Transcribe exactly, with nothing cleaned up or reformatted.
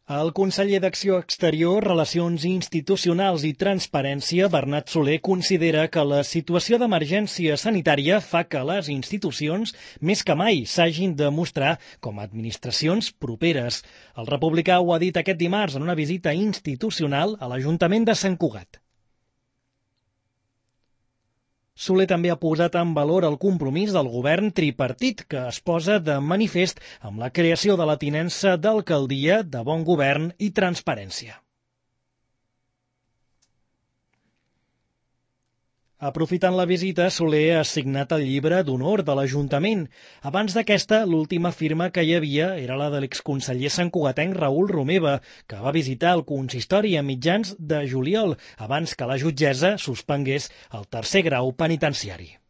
El conseller d'Acció Exterior, Relacions Institucionals i Transparència, Bernat Soler, considera que la situació d'emergència sanitària fa que les institucions, més que mai, s'hagin de mostrar com a administracions properes. El republicà ho ha dit aquest dimarts en una visita institucional a l'Ajuntament de Sant Cugat. Soler també ha posat en valor el compromís del govern tripartit, que es posa de manifest amb la creació de la tinença d'alcaldia de bon govern i transparència. Aprofitant la visita, Soler ha signat el llibre d'honor de l'Ajuntament. Abans d'aquesta, l'última firma que hi havia era la de l'exconseller santcugatenc Raül Romeva, que va visitar el consistori a mitjans de juliol, abans que la jutgessa suspengués el tercer grau penitenciari.